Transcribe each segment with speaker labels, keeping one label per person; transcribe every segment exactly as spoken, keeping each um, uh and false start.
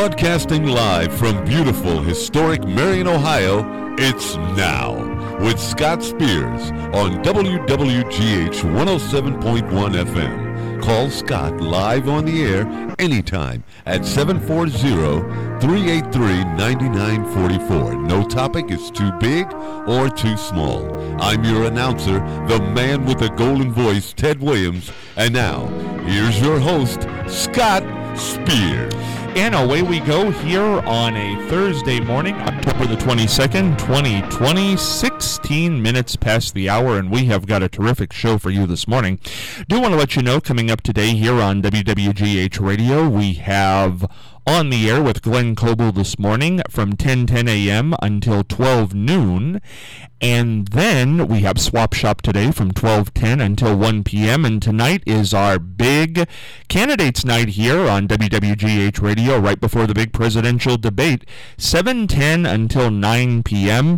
Speaker 1: Broadcasting live from beautiful, historic Marion, Ohio, it's Now with Scott Spears on W W G H one oh seven point one F M. Call Scott live on the air anytime at seven four zero, three eight three, nine nine four four. No topic is too big or too small. I'm your announcer, the man with the golden voice, Ted Williams. And now, here's your host, Scott Spears.
Speaker 2: And away we go here on a Thursday morning, October the twenty-second, twenty twenty, sixteen minutes past the hour, and we have got a terrific show for you this morning. Do want to let you know, coming up today here on W W G H Radio, we have On the Air with Glenn Coble this morning from ten ten a.m. until twelve noon. And then we have Swap Shop today from twelve ten until one p.m. And tonight is our big candidates night here on W W G H Radio right before the big presidential debate, seven ten until nine p.m.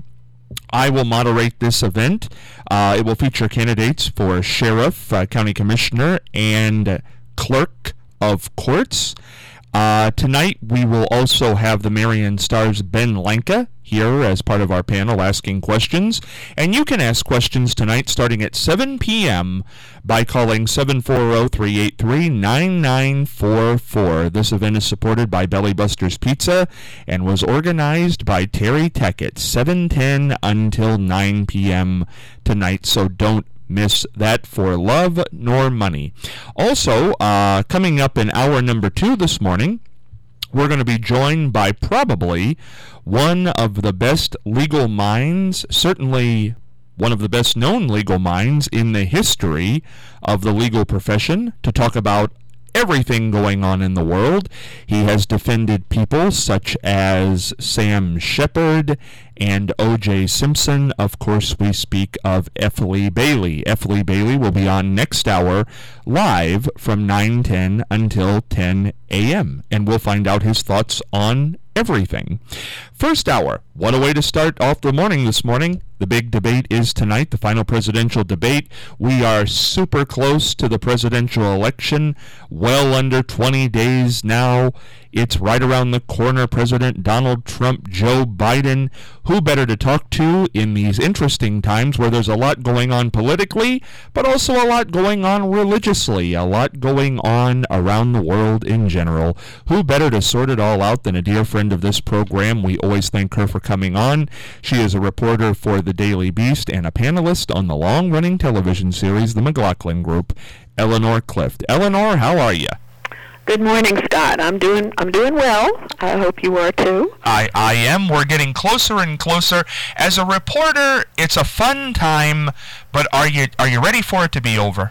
Speaker 2: I will moderate this event. Uh, it will feature candidates for sheriff, uh, county commissioner, and clerk of courts. Uh, tonight, we will also have the Marion Star's Ben Lanka here as part of our panel asking questions. And you can ask questions tonight starting at seven p.m. by calling seven four zero, three eight three, nine nine four four. This event is supported by Belly Buster's Pizza and was organized by Terry Tackett, seven ten until nine p.m. tonight, so don't miss that for love nor money. Also, uh, coming up in hour number two this morning, we're going to be joined by probably one of the best legal minds, certainly one of the best known legal minds in the history of the legal profession, to talk about everything going on in the world. He has defended people such as Sam Shepard and O J Simpson. Of course, we speak of F. Lee Bailey. F. Lee Bailey will be on next hour live from nine ten until ten a.m. and we'll find out his thoughts on everything. First hour, what a way to start off the morning this morning. The big debate is tonight, the final presidential debate. We are super close to the presidential election, well under twenty days now. It's right around the corner. President Donald Trump, Joe Biden. Who better to talk to in these interesting times where there's a lot going on politically, but also a lot going on religiously, a lot going on around the world in general. Who better to sort it all out than a dear friend of this program? We always thank her for coming on. She is a reporter for The Daily Beast and a panelist on the long-running television series The McLaughlin Group, Eleanor Clift. Eleanor, how are you?
Speaker 3: Good morning, Scott. I'm doing I'm doing well. I hope you are too.
Speaker 2: I, I am. We're getting closer and closer. As a reporter, it's a fun time, but are you are you ready for it to be over?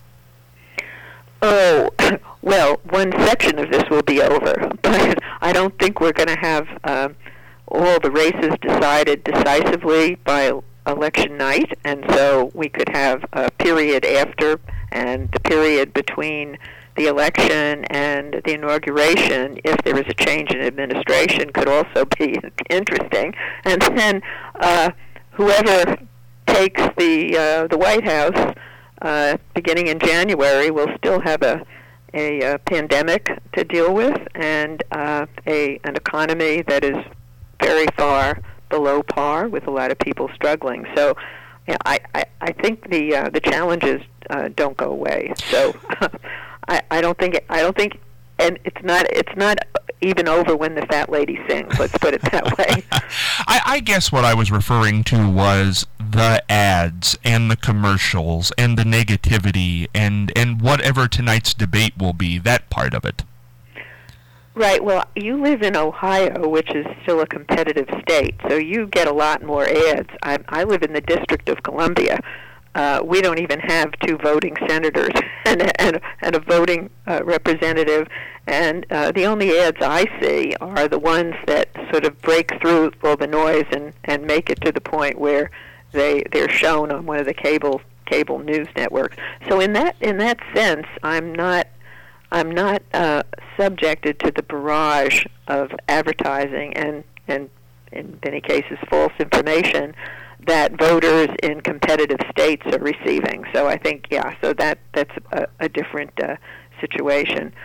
Speaker 3: Oh, well, one section of this will be over, but I don't think we're going to have uh, all the races decided decisively by election night, and so we could have a period after and the period between the election and the inauguration, if there is a change in administration, could also be interesting. And then uh, whoever takes the uh, the White House uh, beginning in January will still have a a, a pandemic to deal with and uh, a an economy that is very far below par, with a lot of people struggling. So, you know, I, I I think the uh, the challenges uh, don't go away. So. I, I don't think I don't think, and it's not it's not even over when the fat lady sings. Let's put it that way.
Speaker 2: I, I guess what I was referring to was the ads and the commercials and the negativity and and whatever tonight's debate will be. That part of it.
Speaker 3: Right. Well, you live in Ohio, which is still a competitive state, so you get a lot more ads. I, I live in the District of Columbia. Uh, we don't even have two voting senators and, and, and a voting uh, representative, and uh, the only ads I see are the ones that sort of break through all the noise and, and make it to the point where they they're shown on one of the cable cable news networks. So in that in that sense, I'm not I'm not uh, subjected to the barrage of advertising and and in many cases false information that voters in competitive states are receiving. So I think, yeah, so that that's a, a different uh, situation.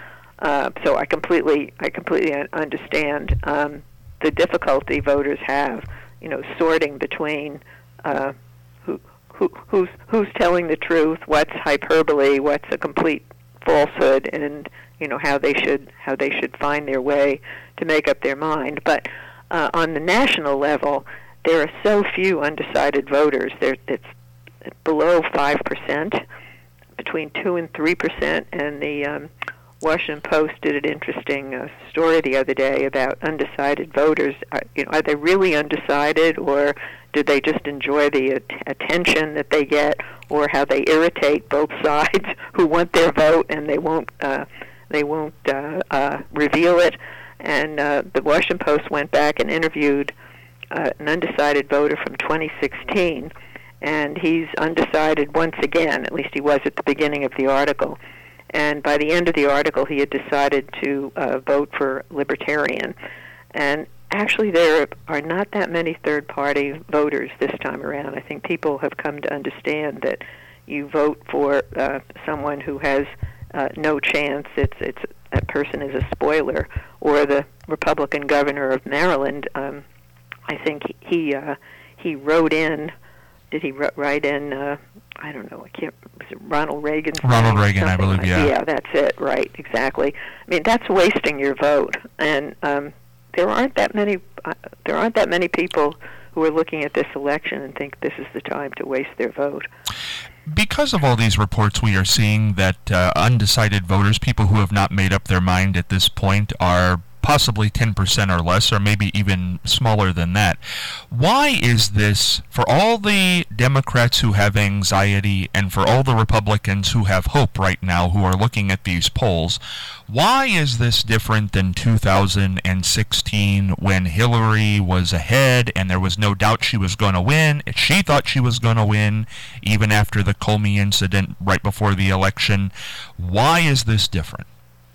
Speaker 3: Uh, so I completely, I completely un- understand um, the difficulty voters have, you know, sorting between uh, who, who, who's who's telling the truth, what's hyperbole, what's a complete falsehood, and you know how they should how they should find their way to make up their mind. But uh, on the national level, there are so few undecided voters. There, it's below five percent, between two and three percent, and the um, Washington Post did an interesting uh, story the other day about undecided voters. Are, you know, are they really undecided, or do they just enjoy the at- attention that they get, or how they irritate both sides who want their vote and they won't uh, they won't uh, uh, reveal it? And uh, the Washington Post went back and interviewed uh, an undecided voter from twenty sixteen, and he's undecided once again. At least he was at the beginning of the article. And by the end of the article, he had decided to uh, vote for Libertarian. And actually, there are not that many third-party voters this time around. I think people have come to understand that you vote for uh, someone who has uh, no chance. It's it's that person is a spoiler. Or the Republican governor of Maryland, um, I think he he, uh, he wrote in. Did he write in? Uh, I don't know. I can't. Was it Ronald Reagan?
Speaker 2: Ronald Reagan, I believe.
Speaker 3: Like,
Speaker 2: yeah.
Speaker 3: Yeah, that's it. Right. Exactly. I mean, that's wasting your vote, and um, there aren't that many. Uh, there aren't that many people who are looking at this election and think this is the time to waste their vote.
Speaker 2: Because of all these reports we are seeing that uh, undecided voters, people who have not made up their mind at this point, are possibly ten percent or less, or maybe even smaller than that. Why is this, for all the Democrats who have anxiety and for all the Republicans who have hope right now who are looking at these polls, why is this different than two thousand sixteen when Hillary was ahead and there was no doubt she was going to win? She thought she was going to win even after the Comey incident right before the election. Why is this different?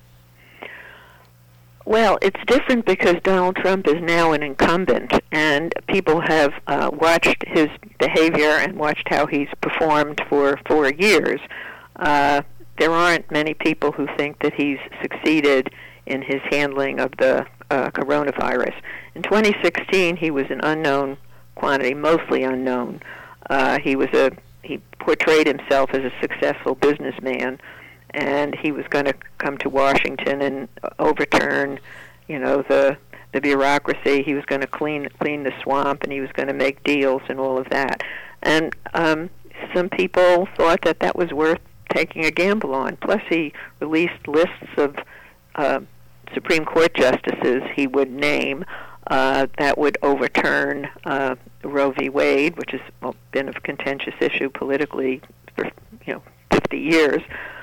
Speaker 3: Well, it's different because Donald Trump is now an incumbent, and people have uh, watched his behavior and watched how he's performed for four years. Uh, there aren't many people who think that he's succeeded in his handling of the uh, coronavirus. In twenty sixteen, he was an unknown quantity, mostly unknown. Uh, he was a he portrayed himself as a successful businessman, and he was going to come to Washington and overturn, you know, the the bureaucracy. He was going to clean clean the swamp, and he was going to make deals and all of that. And um, some people thought that that was worth taking a gamble on. Plus, he released lists of uh, Supreme Court justices he would name uh, that would overturn uh, Roe v. Wade, which has well, been a contentious issue politically for you know fifty years.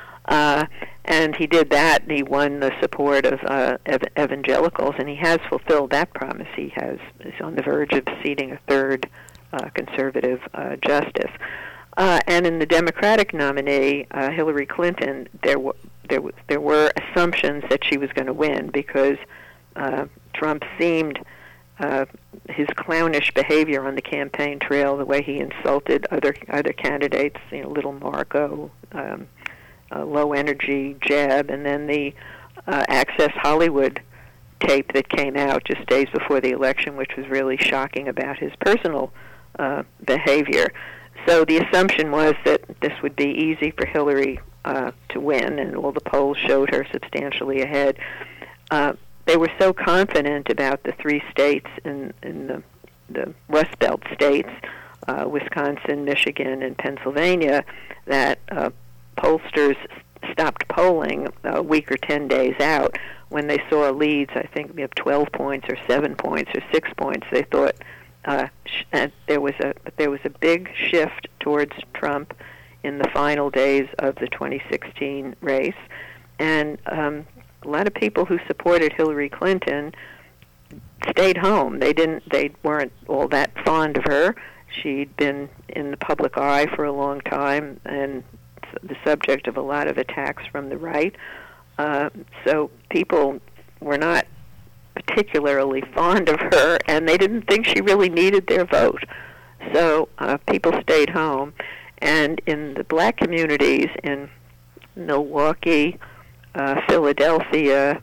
Speaker 3: Uh, and he did that, and he won the support of uh, ev- evangelicals, and he has fulfilled that promise. He has is on the verge of seating a third uh, conservative uh, justice. Uh, and in the Democratic nominee, uh, Hillary Clinton, there were there w- there were assumptions that she was going to win because uh, Trump seemed uh, his clownish behavior on the campaign trail, the way he insulted other other candidates, you know, little Marco. Um, Uh, low-energy jab, and then the uh, Access Hollywood tape that came out just days before the election, which was really shocking about his personal uh, behavior. So the assumption was that this would be easy for Hillary uh, to win, and all the polls showed her substantially ahead. Uh, they were so confident about the three states in, in the, the Rust Belt states, uh, Wisconsin, Michigan, and Pennsylvania, that uh, pollsters stopped polling a week or ten days out. When they saw leads, I think of twelve points or seven points or six points, they thought uh, sh- uh, there was a there was a big shift towards Trump in the final days of the twenty sixteen race, and um, a lot of people who supported Hillary Clinton stayed home. They didn't. They weren't all that fond of her. She'd been in the public eye for a long time, and the subject of a lot of attacks from the right. Uh, so people were not particularly fond of her, and they didn't think she really needed their vote. So uh, people stayed home. And in the black communities in Milwaukee, uh, Philadelphia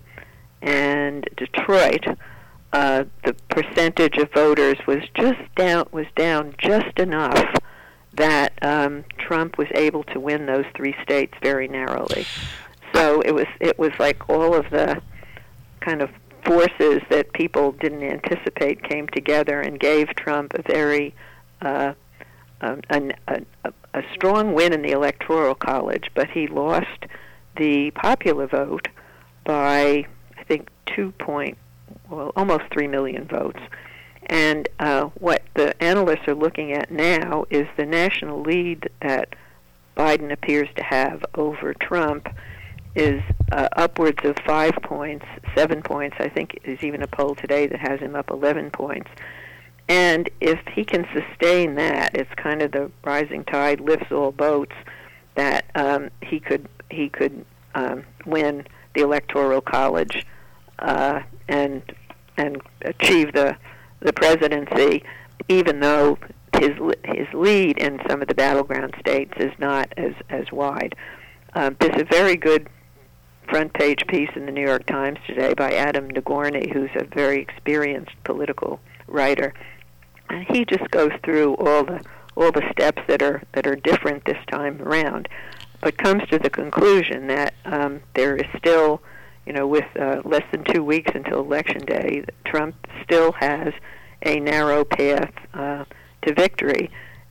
Speaker 3: and Detroit, uh, the percentage of voters was just down was down just enough that um, Trump was able to win those three states very narrowly. So it was it was like all of the kind of forces that people didn't anticipate came together and gave Trump a very uh, um, an, a, a strong win in the Electoral College, but he lost the popular vote by, I think, two point, well, almost three million votes. And uh, what the analysts are looking at now is the national lead that Biden appears to have over Trump is uh, upwards of five points, seven points. I think there's even a poll today that has him up eleven points. And if he can sustain that, it's kind of the rising tide lifts all boats, that um, he could he could um, win the Electoral College uh, and and achieve the the presidency, even though his his lead in some of the battleground states is not as as wide. Um, there's a very good front page piece in the New York Times today by Adam Nagorny, who's a very experienced political writer. And he just goes through all the all the steps that are that are different this time around, but comes to the conclusion that um, there is still, you know, with uh, less than two weeks until Election Day, Trump still has a narrow path uh, to victory.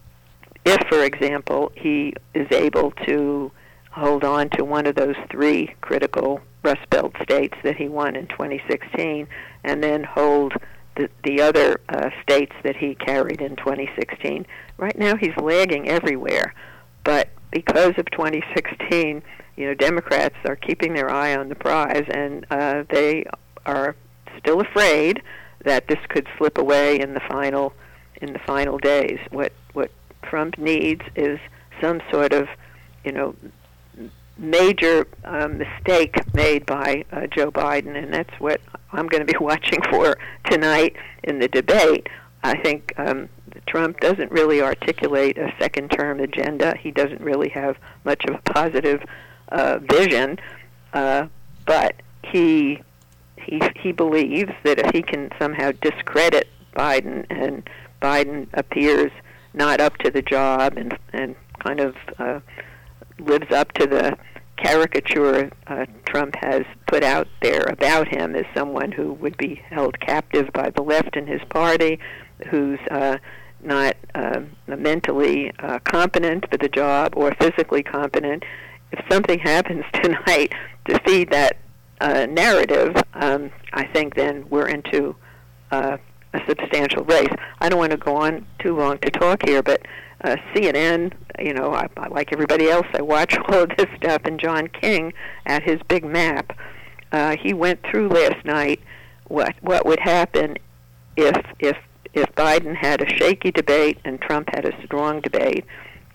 Speaker 3: If, for example, he is able to hold on to one of those three critical Rust Belt states that he won in twenty sixteen, and then hold the, the other uh, states that he carried in twenty sixteen. Right now he's lagging everywhere, but because of twenty sixteen, you know, Democrats are keeping their eye on the prize, and uh, they are still afraid that this could slip away in the final in the final days. What what Trump needs is some sort of, you know, major uh, mistake made by uh, Joe Biden, and that's what I'm going to be watching for tonight in the debate. I think um, Trump doesn't really articulate a second-term agenda. He doesn't really have much of a positive uh, vision, uh, but he he he believes that if he can somehow discredit Biden, and Biden appears not up to the job and and kind of uh, lives up to the caricature uh, Trump has put out there about him as someone who would be held captive by the left in his party, who's uh, not uh, mentally uh, competent for the job or physically competent. If something happens tonight to feed that uh, narrative, um, I think then we're into uh, a substantial race. I don't want to go on too long to talk here, but uh, C N N, you know, I, I, like everybody else, I watch all of this stuff, and John King, at his big map, uh, he went through last night what what would happen if if if Biden had a shaky debate and Trump had a strong debate,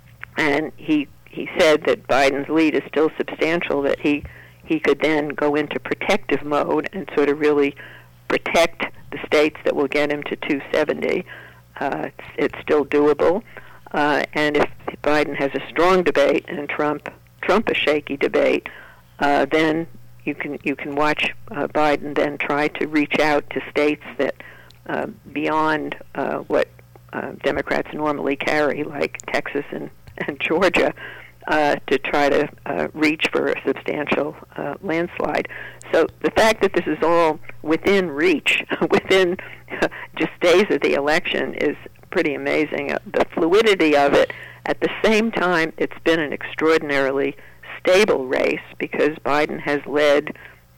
Speaker 3: and he he said that Biden's lead is still substantial, that he he could then go into protective mode and sort of really protect the states that will get him to two seventy. Uh, it's, it's still doable. Uh, and if Biden has a strong debate and Trump Trump a shaky debate, uh, then you can you can watch uh, Biden then try to reach out to states that uh, beyond uh, what uh, Democrats normally carry, like Texas and, and Georgia, uh, to try to uh, reach for a substantial uh, landslide. So the fact that this is all within reach, within just days of the election, is pretty amazing. Uh, the fluidity of it. At the same time, it's been an extraordinarily stable race because Biden has led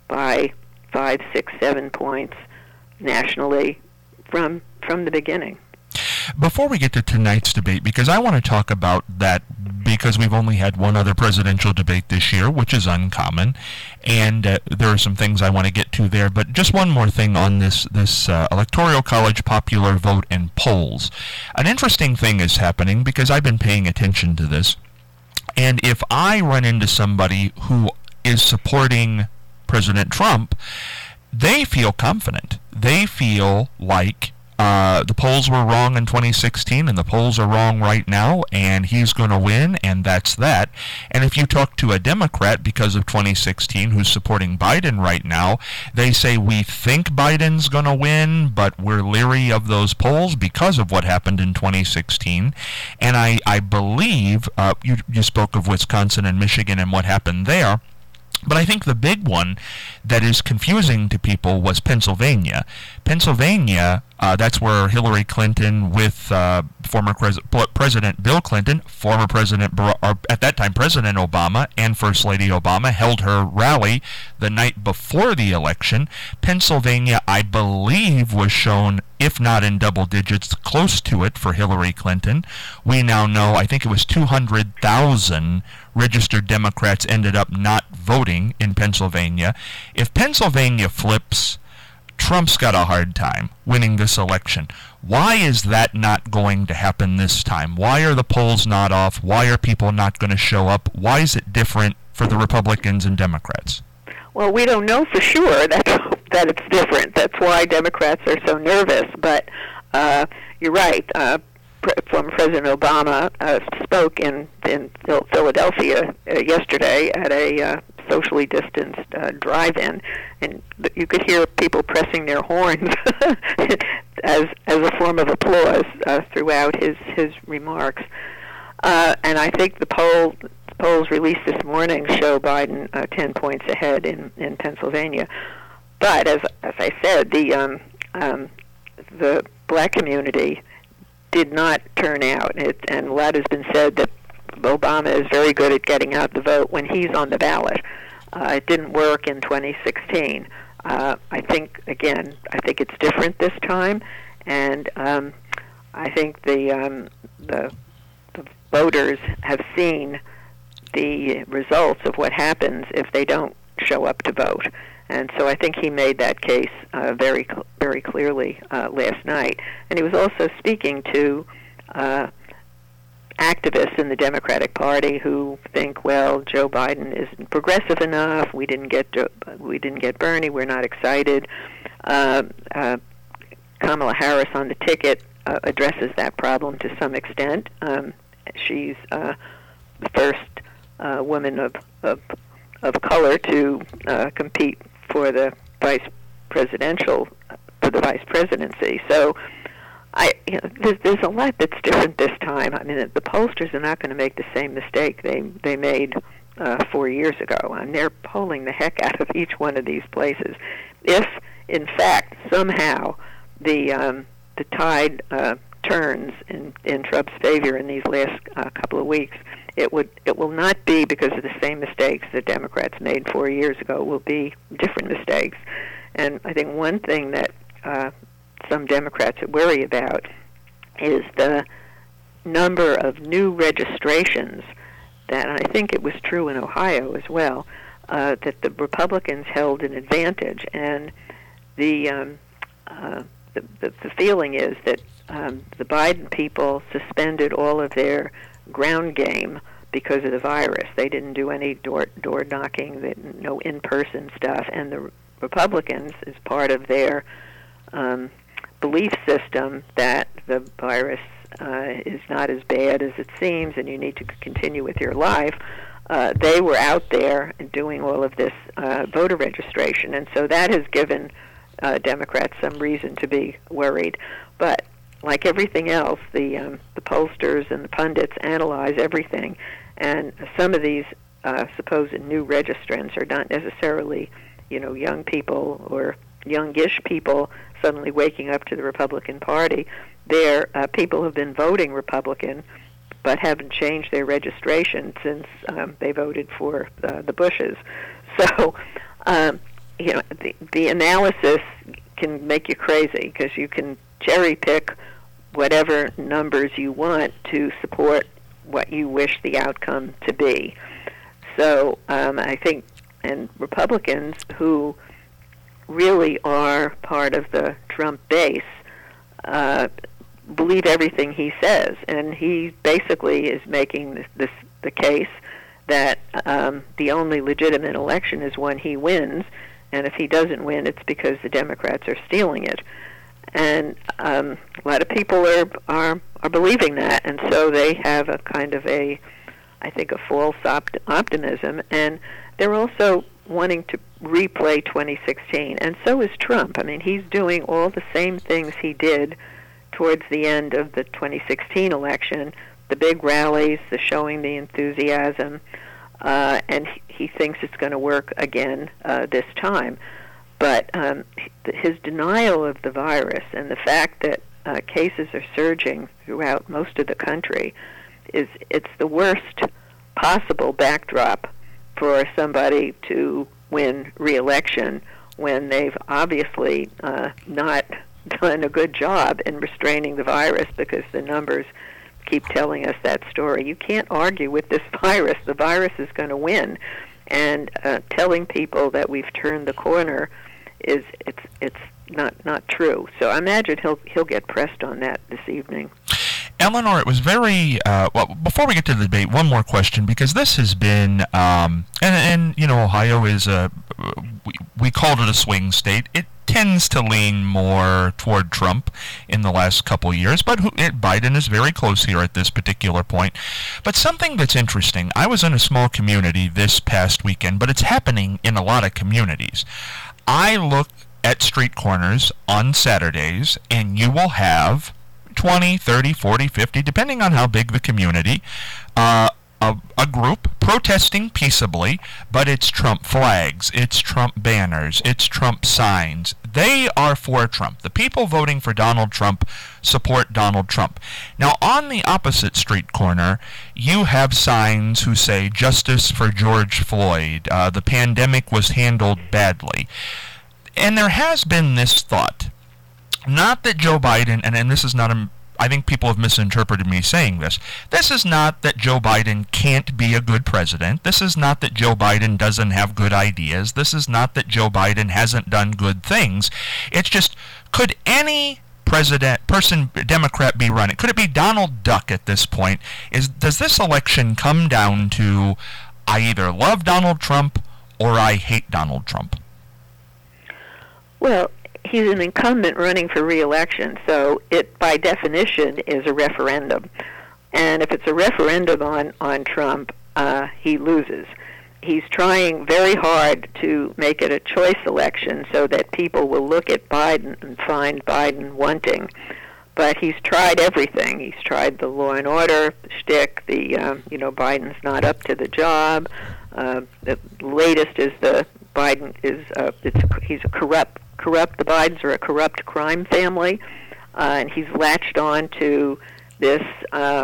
Speaker 3: by five, six, seven points nationally from from the beginning.
Speaker 2: Before we get to tonight's debate, because I want to talk about that, because we've only had one other presidential debate this year, which is uncommon, and uh, there are some things I want to get to there. But just one more thing on this this uh, Electoral College popular vote and polls. An interesting thing is happening because I've been paying attention to this, and if I run into somebody who is supporting President Trump, they feel confident. They feel like uh, the polls were wrong in twenty sixteen, and the polls are wrong right now, and he's going to win, and that's that. And if you talk to a Democrat because of twenty sixteen who's supporting Biden right now, they say we think Biden's going to win, but we're leery of those polls because of what happened in twenty sixteen. And I, I believe, uh, you, you spoke of Wisconsin and Michigan and what happened there. But I think the big one that is confusing to people was Pennsylvania. Pennsylvania, uh, that's where Hillary Clinton with uh, former Pres- President Bill Clinton, former President, Bar- or at that time President Obama, and First Lady Obama held her rally the night before the election. Pennsylvania, I believe, was shown, if not in double digits, close to it for Hillary Clinton. We now know, I think it was two hundred thousand registered Democrats ended up not voting in Pennsylvania. If Pennsylvania flips, Trump's got a hard time winning this election. Why is that not going to happen this time? Why are the polls not off? Why are people not going to show up? Why is it different for the Republicans and Democrats?
Speaker 3: Well, we don't know for sure that, that it's different. That's why Democrats are so nervous. But uh, you're right. Uh, Former President Obama uh, spoke in, in Philadelphia uh, yesterday at a uh, socially distanced uh, drive-in, and you could hear people pressing their horns as as a form of applause uh, throughout his, his remarks. Uh, and I think the poll polls released this morning show Biden uh, ten points ahead in, in Pennsylvania. But as as I said, the um, um, the black community did not turn out. It, and a lot has been said that Obama is very good at getting out the vote when he's on the ballot. Uh, it didn't work in twenty sixteen. Uh, I think, again, I think it's different this time, and um, I think the, um, the the voters have seen the results of what happens if they don't show up to vote. And so I think he made that case uh, very, very clearly uh, last night. And he was also speaking to uh, activists in the Democratic Party who think, well, Joe Biden isn't progressive enough. We didn't get Joe, we didn't get Bernie. We're not excited. Uh, uh, Kamala Harris on the ticket uh, addresses that problem to some extent. Um, she's uh, the first uh, woman of, of of color to uh, compete for the vice presidential, for the vice presidency. So, I you know, there's, there's a lot that's different this time. I mean, the, the pollsters are not going to make the same mistake they they made uh, four years ago, and they're polling the heck out of each one of these places. If, in fact, somehow the um, the tide uh, turns in in Trump's favor in these last uh, couple of weeks, It would. It will not be because of the same mistakes that Democrats made four years ago. It will be different mistakes. And I think one thing that uh, some Democrats worry about is the number of new registrations that, and I think it was true in Ohio as well, uh, that the Republicans held an advantage. And the um, uh, the, the, the feeling is that um, the Biden people suspended all of their ground game because of the virus. They didn't do any door door knocking, they, no in-person stuff, and the Republicans, as part of their um, belief system that the virus uh, is not as bad as it seems and you need to continue with your life, uh, they were out there doing all of this uh, voter registration, and so that has given uh, Democrats some reason to be worried. But like everything else, the um, the pollsters and the pundits analyze everything, and some of these uh, supposed new registrants are not necessarily, you know, young people or youngish people suddenly waking up to the Republican Party. They're uh, people who've been voting Republican but haven't changed their registration since um, they voted for uh, the Bushes. So, um, you know, the, the analysis can make you crazy because you can cherry pick whatever numbers you want to support what you wish the outcome to be. So um, I think, and Republicans who really are part of the Trump base uh, believe everything he says, and he basically is making this, this the case that um, the only legitimate election is one he wins, and if he doesn't win, it's because the Democrats are stealing it. And um, a lot of people are, are are believing that, and so they have a kind of a, I think, a false opt- optimism, and they're also wanting to replay twenty sixteen, and so is Trump. I mean, he's doing all the same things he did towards the end of the twenty sixteen election, the big rallies, the showing the enthusiasm, uh, and he, he thinks it's going to work again uh, this time. But um, his denial of the virus and the fact that uh, cases are surging throughout most of the country is it's the worst possible backdrop for somebody to win re-election when they've obviously uh, not done a good job in restraining the virus, because the numbers keep telling us that story. You can't argue with this virus. The virus is going to win. And uh, telling people that we've turned the corner is it's it's not not true. So I imagine he'll he'll get pressed on that this evening.
Speaker 2: Eleanor, it was very, uh, well, before we get to the debate, one more question, because this has been, um, and, and, you know, Ohio is a, we, we called it a swing state. It tends to lean more toward Trump in the last couple of years, but who, it, Biden is very close here at this particular point. But something that's interesting, I was in a small community this past weekend, but it's happening in a lot of communities. I look at street corners on Saturdays, and you will have twenty, thirty, forty, fifty, depending on how big the community, uh, a, a group protesting peaceably, but it's Trump flags, it's Trump banners, it's Trump signs. They are for Trump. The people voting for Donald Trump support Donald Trump. Now, on the opposite street corner, you have signs who say, "Justice for George Floyd," uh, "the pandemic was handled badly." And there has been this thought, not that Joe Biden, and, and this is not a, I think people have misinterpreted me saying this. This is not that Joe Biden can't be a good president. This is not that Joe Biden doesn't have good ideas. This is not that Joe Biden hasn't done good things. It's just, could any president, person, Democrat be running? Could it be Donald Duck at this point? Is does this election come down to, I either love Donald Trump or I hate Donald Trump?
Speaker 3: Well, he's an incumbent running for re-election, so it, by definition, is a referendum. And if it's a referendum on, on Trump, uh, he loses. He's trying very hard to make it a choice election so that people will look at Biden and find Biden wanting. But he's tried everything. He's tried the law and order shtick, the, um, you know, Biden's not up to the job. Uh, the latest is the Biden is, uh, it's a, he's a corrupt corrupt, the Bidens are a corrupt crime family, uh, and he's latched on to this uh,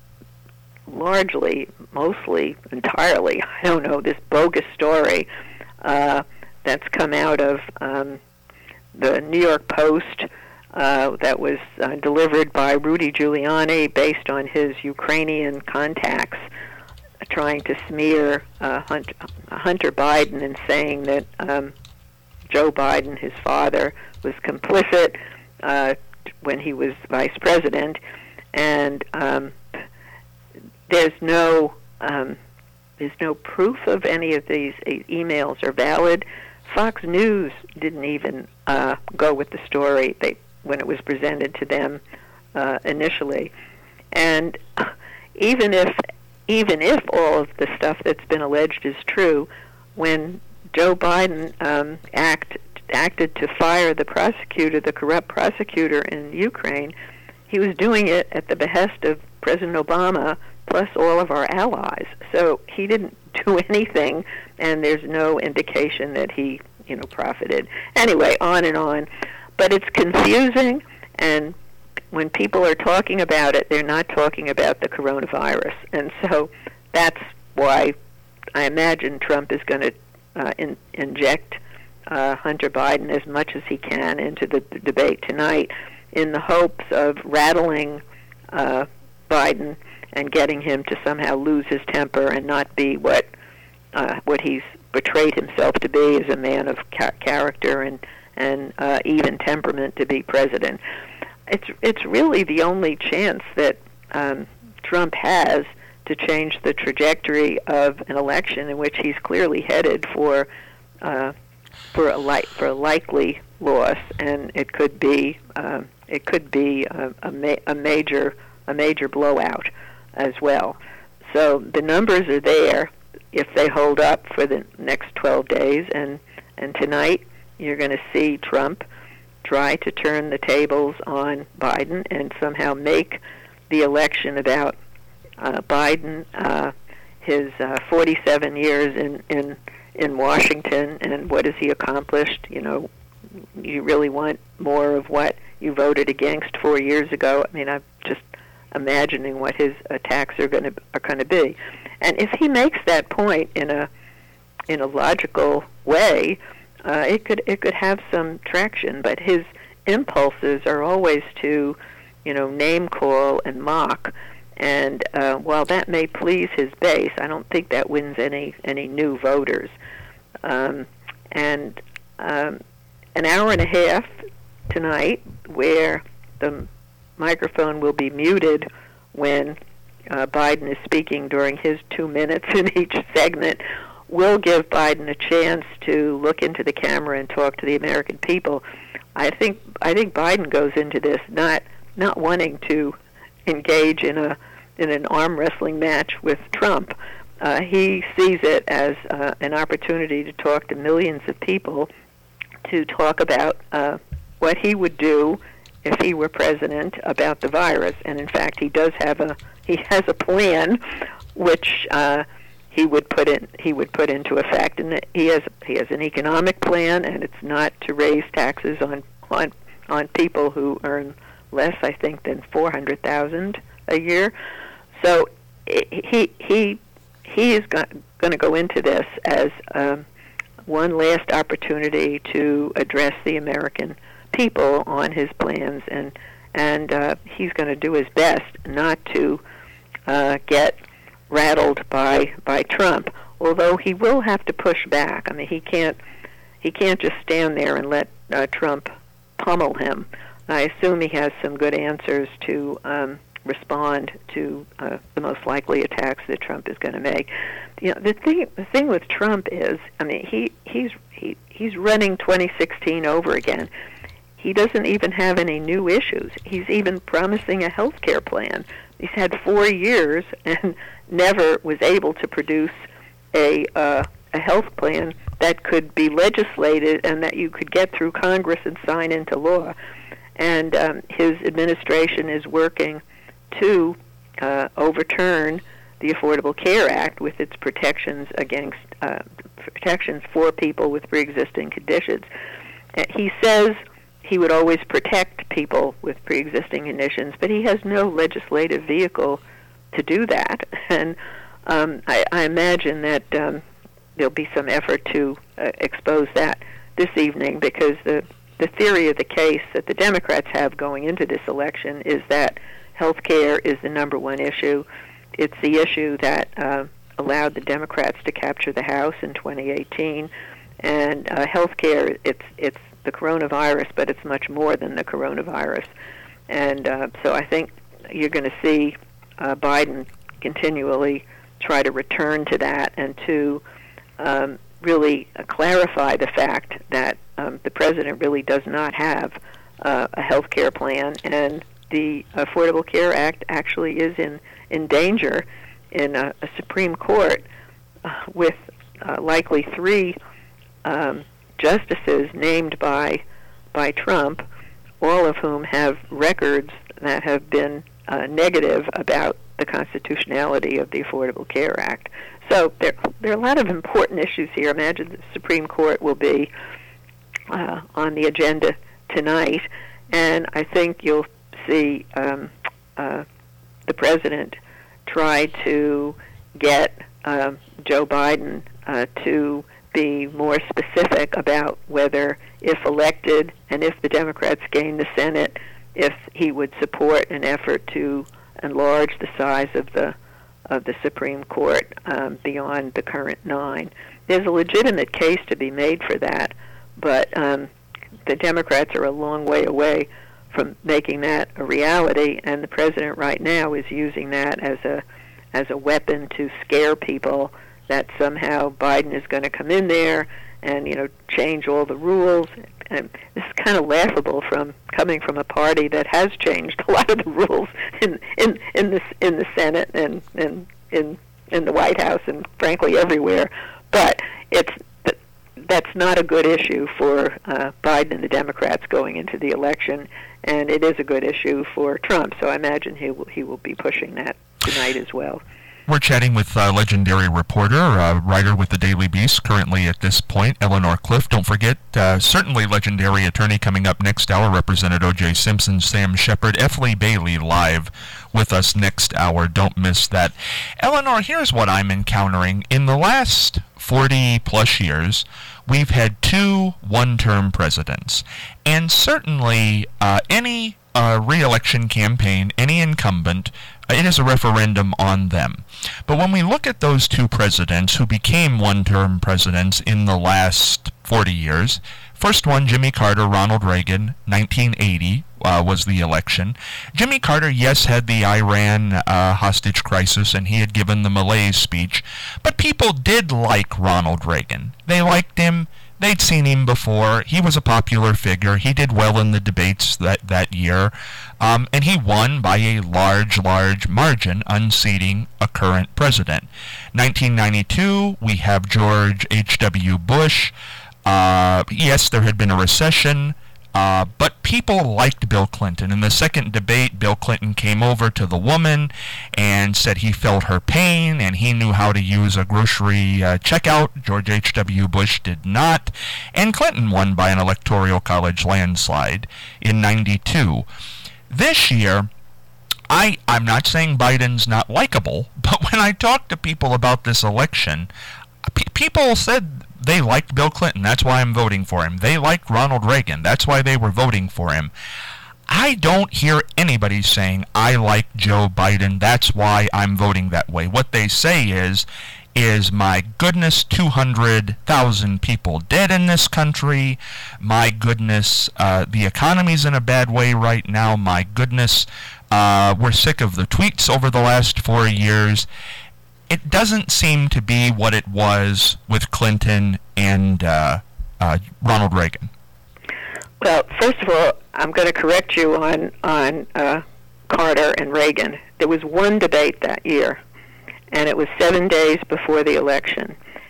Speaker 3: largely, mostly, entirely, I don't know, this bogus story uh, that's come out of um, the New York Post uh, that was uh, delivered by Rudy Giuliani based on his Ukrainian contacts, uh, trying to smear uh, Hunter, Hunter Biden and saying that um, Joe Biden, his father, was complicit uh, when he was vice president, and um, there's no um, there's no proof of any of these e- emails are valid. Fox News didn't even uh, go with the story they, when it was presented to them uh, initially, and even if even if all of the stuff that's been alleged is true, when Joe Biden um, act, acted to fire the prosecutor, the corrupt prosecutor in Ukraine, he was doing it at the behest of President Obama plus all of our allies. So he didn't do anything, and there's no indication that he, you know, profited. Anyway, on and on. But it's confusing, and when people are talking about it, they're not talking about the coronavirus. And so that's why I imagine Trump is going to Uh, in, inject uh, Hunter Biden as much as he can into the, the debate tonight in the hopes of rattling uh, Biden and getting him to somehow lose his temper and not be what uh, what he's portrayed himself to be as a man of ca- character and and uh, even temperament to be president. It's it's really the only chance that um, Trump has to change the trajectory of an election in which he's clearly headed for uh, for a li- for a likely loss, and it could be um, it could be a, a, ma- a major a major blowout as well. So the numbers are there if they hold up for the next twelve days, and and tonight you're going to see Trump try to turn the tables on Biden and somehow make the election about uh, Biden, uh, his uh, forty-seven years in, in in Washington, and what has he accomplished. You know, you really want more of what you voted against four years ago. I mean, I'm just imagining what his attacks are going to are going to be. And if he makes that point in a in a logical way, uh, it could it could have some traction. But his impulses are always to, you know, name call and mock. And uh, while that may please his base, I don't think that wins any any new voters. Um, and um, an hour and a half tonight, where the microphone will be muted when uh, Biden is speaking during his two minutes in each segment, will give Biden a chance to look into the camera and talk to the American people. I think I think Biden goes into this not not wanting to engage in a in an arm wrestling match with Trump. Uh, he sees it as uh, an opportunity to talk to millions of people, to talk about uh, what he would do if he were president about the virus. And in fact, he does have a he has a plan, which uh, he would put in he would put into effect. And he has he has an economic plan, and it's not to raise taxes on on on people who earn less, I think, than four hundred thousand a year. So he he he is going to go into this as um, one last opportunity to address the American people on his plans, and and uh, he's going to do his best not to uh, get rattled by by Trump. Although he will have to push back. I mean, he can't he can't just stand there and let uh, Trump pummel him. I assume he has some good answers to um, respond to uh, the most likely attacks that Trump is going to make. You know, the thing the thing with Trump is, I mean, he he's he, he's running twenty sixteen over again. He doesn't even have any new issues. He's even promising a health care plan. He's had four years and never was able to produce a uh, a health plan that could be legislated and that you could get through Congress and sign into law. And um, his administration is working to uh, overturn the Affordable Care Act with its protections against uh, protections for people with pre-existing conditions. Uh, he says he would always protect people with pre-existing conditions, but he has no legislative vehicle to do that. And um, I, I imagine that um, there'll be some effort to uh, expose that this evening, because the the theory of the case that the Democrats have going into this election is that health care is the number one issue. It's the issue that uh, allowed the Democrats to capture the House in twenty eighteen. And uh, health care, it's, it's the coronavirus, but it's much more than the coronavirus. And uh, so I think you're going to see uh, Biden continually try to return to that and to um, really uh, clarify the fact that um, the president really does not have uh, a health care plan, and the Affordable Care Act actually is in, in danger in a, a Supreme Court uh, with uh, likely three um, justices named by by Trump, all of whom have records that have been uh, negative about the constitutionality of the Affordable Care Act. So there, there are a lot of important issues here. Imagine the Supreme Court will be uh, on the agenda tonight, and I think you'll see um, uh, the president try to get uh, Joe Biden uh, to be more specific about whether, if elected, and if the Democrats gain the Senate, if he would support an effort to enlarge the size of the of the Supreme Court um, beyond the current nine. There's a legitimate case to be made for that, but um, the Democrats are a long way away from making that a reality, and the president right now is using that as a as a weapon to scare people that somehow Biden is going to come in there and, you know, change all the rules. And this is kind of laughable from coming from a party that has changed a lot of the rules in in in the in the Senate and and in in the White House and frankly everywhere. But it's that's not a good issue for uh, Biden and the Democrats going into the election, and it is a good issue for Trump. So I imagine he will he will be pushing that tonight as well.
Speaker 2: We're chatting with uh, legendary reporter, uh, writer with the Daily Beast, currently at this point, Eleanor Clift. Don't forget, uh, certainly legendary attorney coming up next hour, Representative O J. Simpson, Sam Shepard, F. Lee Bailey live with us next hour. Don't miss that. Eleanor, here's what I'm encountering. In the last forty plus years, we've had two one-term presidents. And certainly uh, any uh, re-election campaign, any incumbent, it is a referendum on them. But when we look at those two presidents who became one-term presidents in the last forty years, first one, Jimmy Carter, Ronald Reagan, nineteen eighty uh, was the election. Jimmy Carter, yes, had the Iran uh, hostage crisis, and he had given the Malaise speech, but people did like Ronald Reagan. They liked him. They'd seen him before. He was a popular figure. He did well in the debates that, that year. Um, and he won by a large, large margin, unseating a current president. nineteen ninety-two, we have George H W. Bush. Uh, yes, there had been a recession, uh, but people liked Bill Clinton. In the second debate, Bill Clinton came over to the woman and said he felt her pain and he knew how to use a grocery uh, checkout. George H W. Bush did not. And Clinton won by an electoral college landslide in ninety-two. This year, I, I'm not saying Biden's not likable, but when I talk to people about this election, p- people said they liked Bill Clinton. That's why I'm voting for him. They liked Ronald Reagan. That's why they were voting for him. I don't hear anybody saying, I like Joe Biden. That's why I'm voting that way. What they say is, is my goodness, two hundred thousand people dead in this country. My goodness, uh, the economy's in a bad way right now. My goodness, uh, we're sick of the tweets over the last four years. It doesn't seem to be what it was with Clinton and uh, uh, Ronald Reagan.
Speaker 3: Well, first of all, I'm going to correct you on on uh, Carter and Reagan. There was one debate that year, and it was seven days before the election,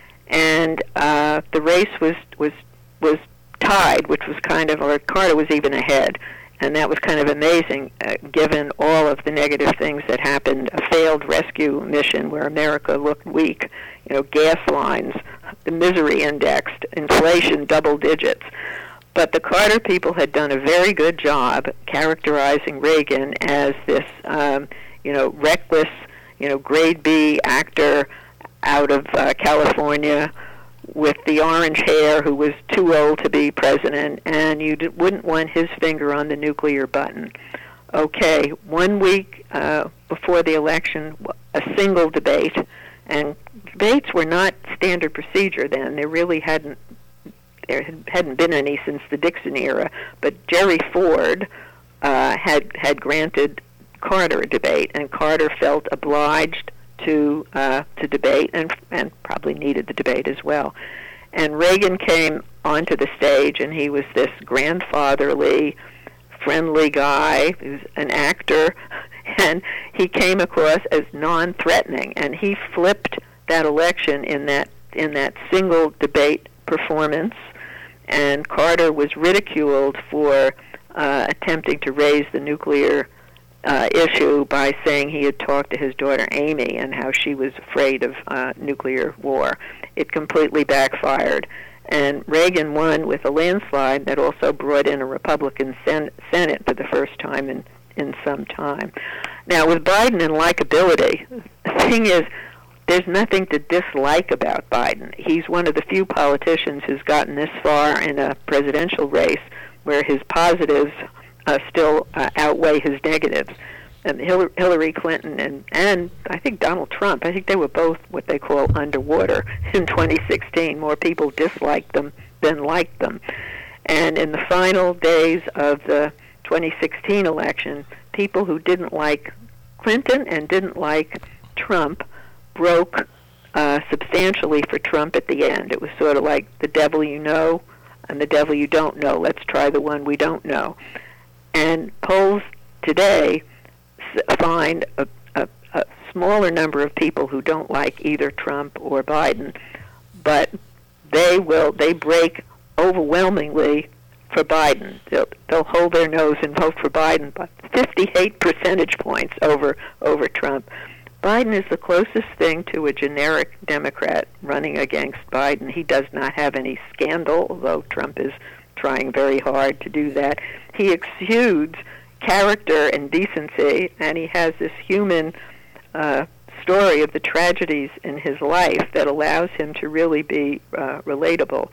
Speaker 3: and uh, the race was was was tied, which was kind of, or Carter was even ahead. And that was kind of amazing, uh, given all of the negative things that happened. A failed rescue mission where America looked weak, you know, gas lines, the misery index, inflation double digits. But the Carter people had done a very good job characterizing Reagan as this, um, you know, reckless, you know, grade B actor out of uh, California with the orange hair who was too old to be president, and you d- wouldn't want his finger on the nuclear button. Okay, one week uh, before the election, a single debate, and debates were not standard procedure then. There really hadn't there hadn't been any since the Dixon era, but Jerry Ford uh, had had granted Carter a debate, and Carter felt obliged to uh, to debate, and and probably needed the debate as well. And Reagan came onto the stage, and he was this grandfatherly, friendly guy. He was an actor, and he came across as non-threatening. And he flipped that election in that in that single debate performance. And Carter was ridiculed for uh, attempting to raise the nuclear Uh, issue by saying he had talked to his daughter Amy and how she was afraid of uh, nuclear war. It completely backfired. And Reagan won with a landslide that also brought in a Republican sen- Senate for the first time in, in some time. Now, with Biden and likability, the thing is, there's nothing to dislike about Biden. He's one of the few politicians who's gotten this far in a presidential race where his positives Uh, still uh, outweigh his negatives. And Hillary Clinton and, and I think Donald Trump, I think they were both what they call underwater in twenty sixteen. More people disliked them than liked them. And in the final days of the twenty sixteen election, people who didn't like Clinton and didn't like Trump broke uh, substantially for Trump at the end. It was sort of like the devil you know and the devil you don't know. Let's try the one we don't know. And polls today find a, a, a smaller number of people who don't like either Trump or Biden, but they will they break overwhelmingly for Biden. They'll, they'll hold their nose and vote for Biden by fifty-eight percentage points over over Trump. Biden is the closest thing to a generic Democrat running against Biden. He does not have any scandal, although Trump is trying very hard to do that. He exudes character and decency, and he has this human uh, story of the tragedies in his life that allows him to really be uh, relatable.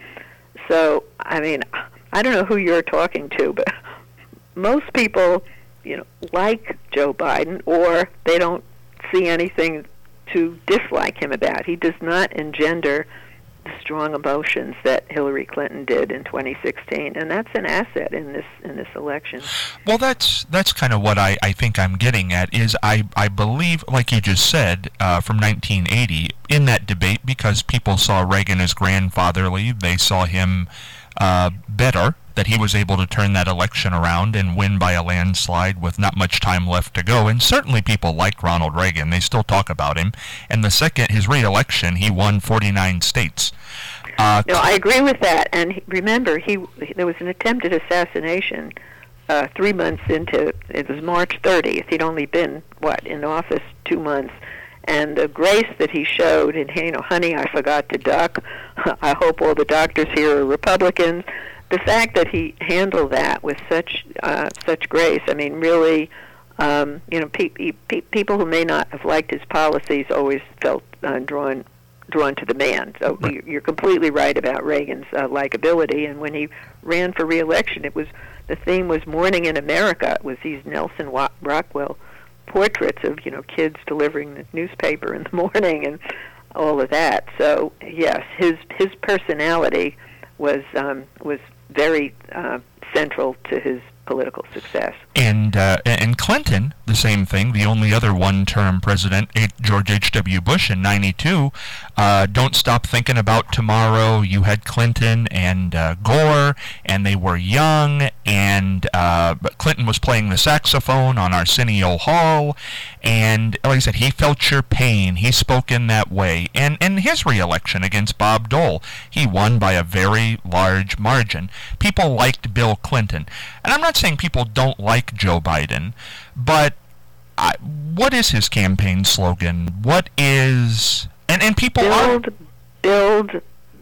Speaker 3: So, I mean, I don't know who you're talking to, but most people, you know, like Joe Biden, or they don't see anything to dislike him about. He does not engender the strong emotions that Hillary Clinton did in twenty sixteen, and that's an asset in this in this election.
Speaker 2: Well, that's that's kind of what I, I think I'm getting at, is I, I believe, like you just said, uh, from nineteen eighty, in that debate, because people saw Reagan as grandfatherly, they saw him uh, better, that he was able to turn that election around and win by a landslide with not much time left to go. And certainly people liked Ronald Reagan. They still talk about him. And the second, his re-election, he won forty-nine states. Uh,
Speaker 3: no, I agree with that. And he, remember, he there was an attempted assassination uh, three months into, it was March thirtieth. He'd only been, what, in office two months. And the grace that he showed, and, you know, honey, I forgot to duck. I hope all the doctors here are Republicans. The fact that he handled that with such uh, such grace, I mean, really, um, you know, pe- pe- people who may not have liked his policies always felt uh, drawn drawn to the man. So right. You're completely right about Reagan's uh, likability. And when he ran for re-election, it was the theme was Morning in America. It was these Nelson Rockwell portraits of, you know, kids delivering the newspaper in the morning and all of that. So yes, his his personality was um, was very uh, central to his political success.
Speaker 2: And uh, and Clinton, the same thing. The only other one-term president, George H W Bush in ninety-two. Uh, don't stop thinking about tomorrow. You had Clinton and uh, Gore, and they were young. And uh, Clinton was playing the saxophone on Arsenio Hall. And like I said, he felt your pain. He spoke in that way. And in his re-election against Bob Dole, he won by a very large margin. People liked Bill Clinton. And I'm not saying people don't like Joe Biden, but I, what is his campaign slogan? What is... And, and people
Speaker 3: build,
Speaker 2: are...
Speaker 3: Build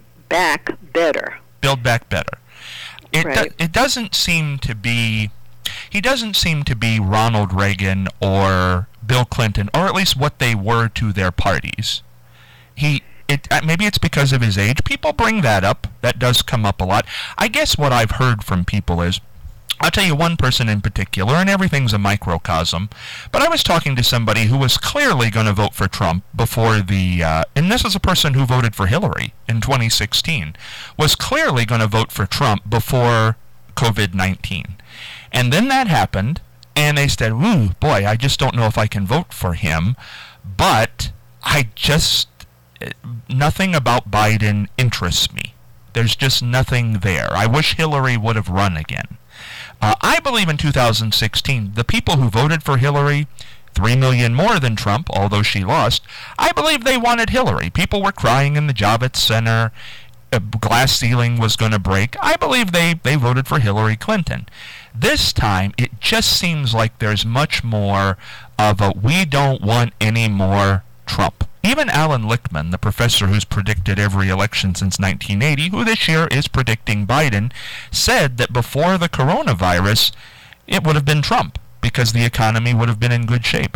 Speaker 3: back better.
Speaker 2: Build back better. It,
Speaker 3: right.
Speaker 2: do, it doesn't seem to be... He doesn't seem to be Ronald Reagan or Bill Clinton, or at least what they were to their parties. He... It, maybe it's because of his age. People bring that up. That does come up a lot. I guess what I've heard from people is... I'll tell you one person in particular, and everything's a microcosm, but I was talking to somebody who was clearly going to vote for Trump before the, uh, and this is a person who voted for Hillary in twenty sixteen, was clearly going to vote for Trump before covid nineteen. And then that happened, and they said, ooh, boy, I just don't know if I can vote for him, but I just, nothing about Biden interests me. There's just nothing there. I wish Hillary would have run again. Uh, I believe in two thousand sixteen, the people who voted for Hillary, three million more than Trump, although she lost, I believe they wanted Hillary. People were crying in the Javits Center. A glass ceiling was going to break. I believe they, they voted for Hillary Clinton. This time, it just seems like there's much more of a we don't want any more Trump. Even Alan Lichtman, the professor who's predicted every election since nineteen eighty, who this year is predicting Biden, said that before the coronavirus, it would have been Trump, because the economy would have been in good shape.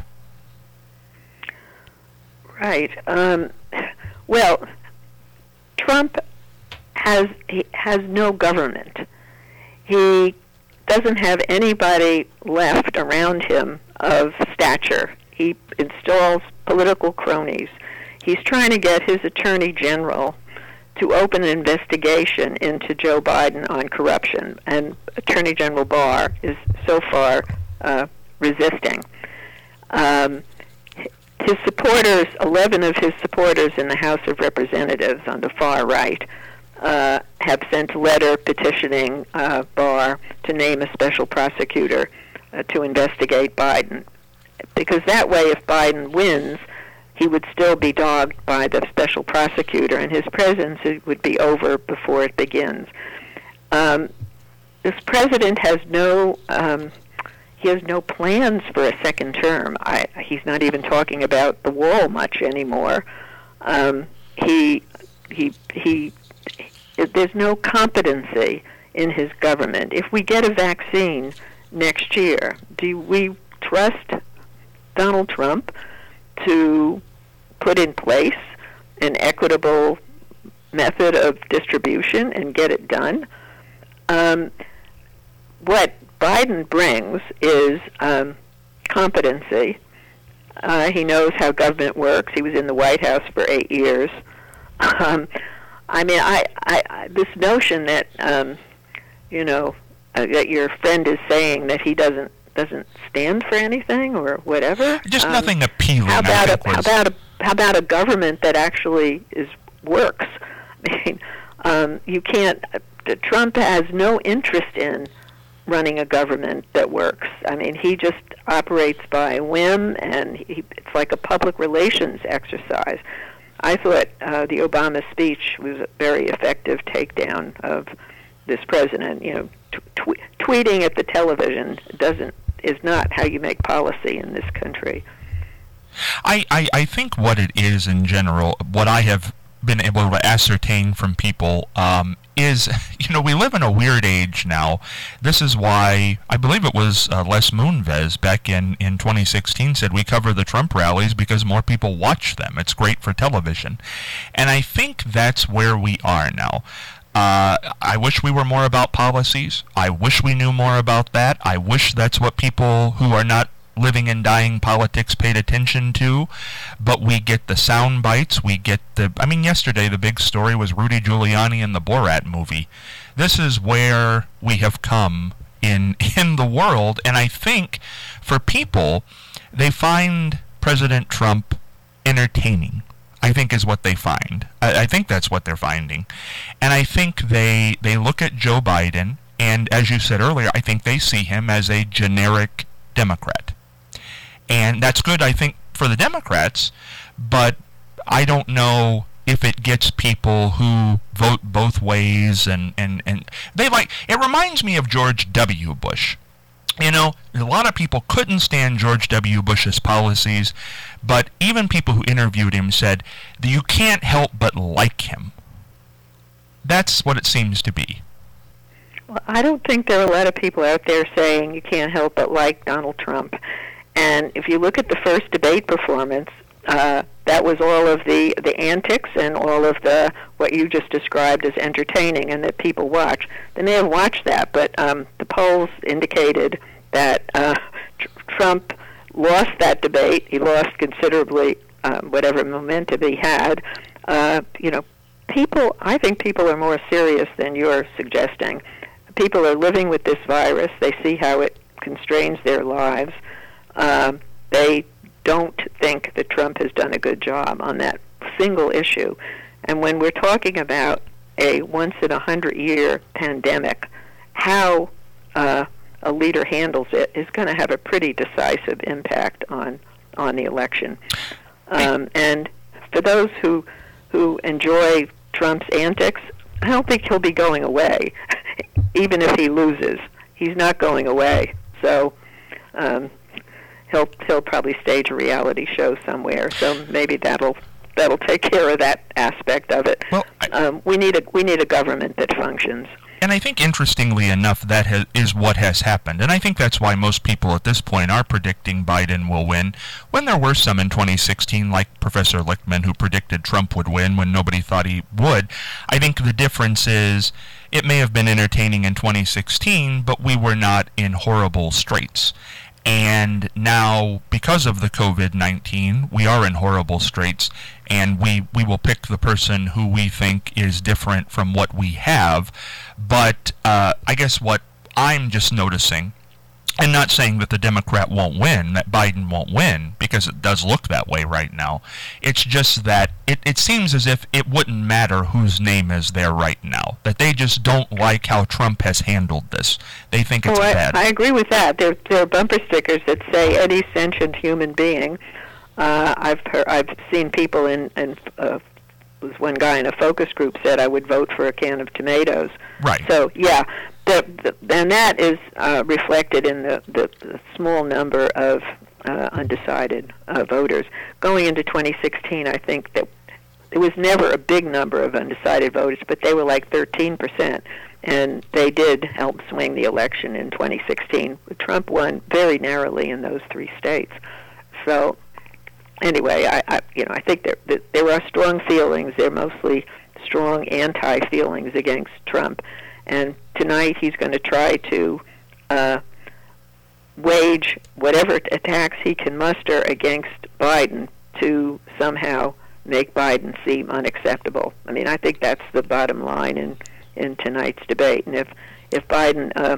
Speaker 3: Right. Um, well, Trump has he has no government. He doesn't have anybody left around him of stature. He installs political cronies. He's trying to get his attorney general to open an investigation into Joe Biden on corruption, and Attorney General Barr is so far uh, resisting. Um, his supporters, eleven of his supporters in the House of Representatives on the far right, uh, have sent a letter petitioning uh, Barr to name a special prosecutor uh, to investigate Biden. Because that way, if Biden wins, he would still be dogged by the special prosecutor, and his presidency would be over before it begins. Um, this president has no... Um, He has no plans for a second term. I, he's not even talking about the wall much anymore. Um, he, he, he. There's no competency in his government. If we get a vaccine next year, do we trust Donald Trump to put in place an equitable method of distribution and get it done? Um, what Biden brings is um, competency. Uh, he knows how government works. He was in the White House for eight years. Um, I mean, I, I, I this notion that um, you know uh, that your friend is saying that he doesn't doesn't stand for anything or whatever.
Speaker 2: Just
Speaker 3: um,
Speaker 2: nothing appealing.
Speaker 3: How about
Speaker 2: I
Speaker 3: a,
Speaker 2: think was...
Speaker 3: how about a how about a government that actually is works? I mean, um, you can't. Uh, Trump has no interest in running a government that works. I mean, he just operates by whim, and he, it's like a public relations exercise. I thought uh, the Obama speech was a very effective takedown of this president. You know, tw- tweeting at the television doesn't is not how you make policy in this country.
Speaker 2: I, I, I think what it is in general, what I have been able to ascertain from people um, is, you know, we live in a weird age now. This is why, I believe it was uh, Les Moonves back in, in twenty sixteen said we cover the Trump rallies because more people watch them. It's great for television. And I think that's where we are now. Uh, I wish we were more about policies. I wish we knew more about that. I wish that's what people who are not living and dying politics paid attention to, but we get the sound bites, we get the, I mean, yesterday the big story was Rudy Giuliani in the Borat movie. This is where we have come in, in the world, and I think for people, they find President Trump entertaining, I think is what they find. I, I think that's what they're finding. And I think they, they look at Joe Biden, and as you said earlier, I think they see him as a generic Democrat. And that's good, I think, for the Democrats, but I don't know if it gets people who vote both ways, and, and, and they like, it reminds me of George W. Bush. You know, a lot of people couldn't stand George W. Bush's policies, but even people who interviewed him said that you can't help but like him. That's what it seems to be.
Speaker 3: Well, I don't think there are a lot of people out there saying you can't help but like Donald Trump. And if you look at the first debate performance, uh, that was all of the, the antics and all of the what you just described as entertaining and that people watch. They may have watched that, but um, the polls indicated that uh, tr- Trump lost that debate. He lost considerably um, whatever momentum he had. Uh, you know, people, I think people are more serious than you're suggesting. People are living with this virus. They see how it constrains their lives. Um, they don't think that Trump has done a good job on that single issue. And when we're talking about a once-in-a-hundred-year pandemic, how uh, a leader handles it is going to have a pretty decisive impact on, on the election. Um, and for those who, who enjoy Trump's antics, I don't think he'll be going away, even if he loses. He's not going away. So... Um, He'll he'll probably stage a reality show somewhere, so maybe that'll that'll take care of that aspect of it.
Speaker 2: Well, I,
Speaker 3: um, we need a we need a government that functions.
Speaker 2: And I think, interestingly enough, that has, is what has happened. And I think that's why most people at this point are predicting Biden will win, when there were some in twenty sixteen, like Professor Lichtman, who predicted Trump would win when nobody thought he would. I think the difference is it may have been entertaining in twenty sixteen, but we were not in horrible straits. And now, because of the covid nineteen, we are in horrible straits, and we, we will pick the person who we think is different from what we have. But uh, I guess what I'm just noticing And not saying that the Democrat won't win, that Biden won't win, because it does look that way right now. It's just that it, it seems as if it wouldn't matter whose name is there right now. That they just don't like how Trump has handled this. They think it's
Speaker 3: oh, I,
Speaker 2: bad.
Speaker 3: I agree with that. There, there are bumper stickers that say any sentient human being. Uh, I've heard, I've seen people in, in uh, was one guy in a focus group said I would vote for a can of tomatoes.
Speaker 2: Right.
Speaker 3: So, yeah. The, the, and that is uh, reflected in the, the, the small number of uh, undecided uh, voters. Going into twenty sixteen, I think that there was never a big number of undecided voters, but they were like thirteen percent, and they did help swing the election in twenty sixteen. Trump won very narrowly in those three states. So, anyway, I, I you know I think there there, there are strong feelings. They're mostly strong anti-feelings against Trump. And tonight he's going to try to uh, wage whatever attacks he can muster against Biden to somehow make Biden seem unacceptable. I mean, I think that's the bottom line in, in tonight's debate. And if if Biden uh,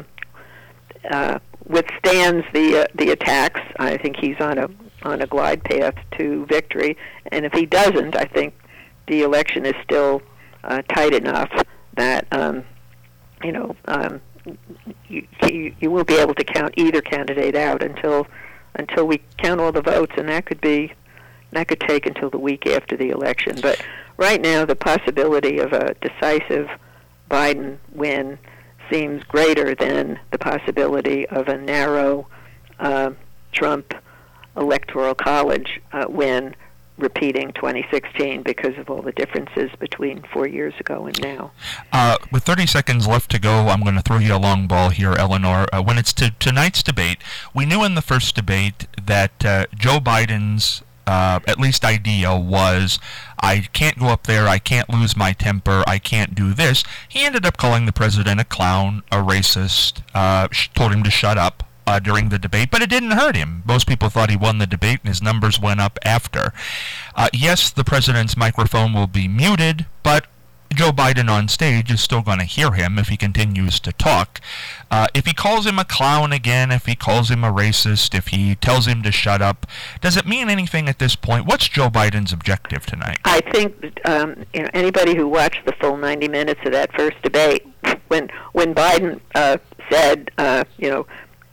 Speaker 3: uh, withstands the uh, the attacks, I think he's on a on a glide path to victory. And if he doesn't, I think the election is still uh, tight enough that. Um, You know, um, you, you you won't be able to count either candidate out until until we count all the votes, and that could be that could take until the week after the election. But right now, the possibility of a decisive Biden win seems greater than the possibility of a narrow uh, Trump electoral college uh, win repeating twenty sixteen because of all the differences between four years ago and now.
Speaker 2: Uh, with thirty seconds left to go, I'm going to throw you a long ball here, Eleanor. Uh, when it's to tonight's debate, we knew in the first debate that uh, Joe Biden's uh, at least idea was, I can't go up there, I can't lose my temper, I can't do this. He ended up calling the president a clown, a racist, uh, told him to shut up. Uh, during the debate, but it didn't hurt him. Most people thought he won the debate, and his numbers went up after. Uh, yes, the president's microphone will be muted, but Joe Biden on stage is still going to hear him if he continues to talk. Uh, if he calls him a clown again, if he calls him a racist, if he tells him to shut up, does it mean anything at this point? What's Joe Biden's objective tonight?
Speaker 3: I think um, you know, anybody who watched the full ninety minutes of that first debate, when when Biden uh, said, uh, you know,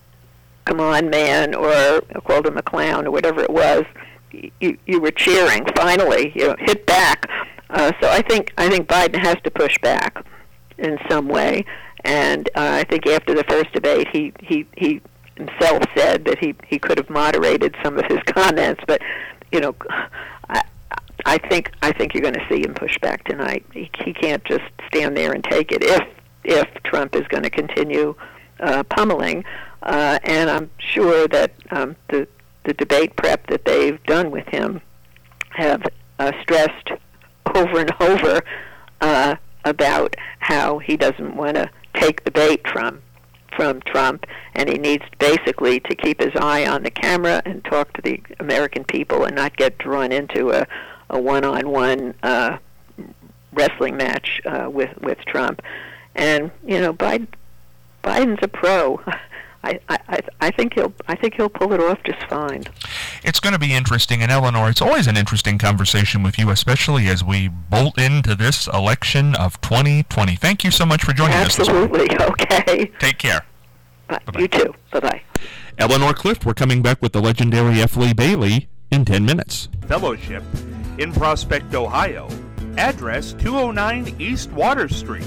Speaker 3: come on, man, or called him a clown, or whatever it was, you, you were cheering, finally, you know, hit back. Uh, so I think I think Biden has to push back in some way. And uh, I think after the first debate, he, he, he himself said that he, he could have moderated some of his comments. But, you know, I, I think I think you're going to see him push back tonight. He, he can't just stand there and take it if, if Trump is going to continue uh, pummeling. Uh, and I'm sure that um, the the debate prep that they've done with him have uh, stressed over and over uh, about how he doesn't want to take the bait from from Trump, and he needs basically to keep his eye on the camera and talk to the American people and not get drawn into a, a one-on-one uh, wrestling match uh, with with Trump. And you know, Biden Biden's a pro. I, I, I think he'll I think he'll pull it off just fine.
Speaker 2: It's going to be interesting, and Eleanor, it's always an interesting conversation with you, especially as we bolt into this election of twenty twenty. Thank you so much for joining
Speaker 3: Absolutely.
Speaker 2: us this morning.
Speaker 3: Absolutely. Okay.
Speaker 2: Take care.
Speaker 3: Bye. You too. Bye-bye.
Speaker 2: Eleanor Clift, we're coming back with the legendary F. Lee Bailey in ten minutes.
Speaker 4: Fellowship in Prospect, Ohio. Address two oh nine East Water Street.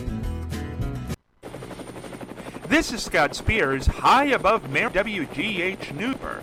Speaker 4: This is Scott Spears, high above Mayor W G H Newper.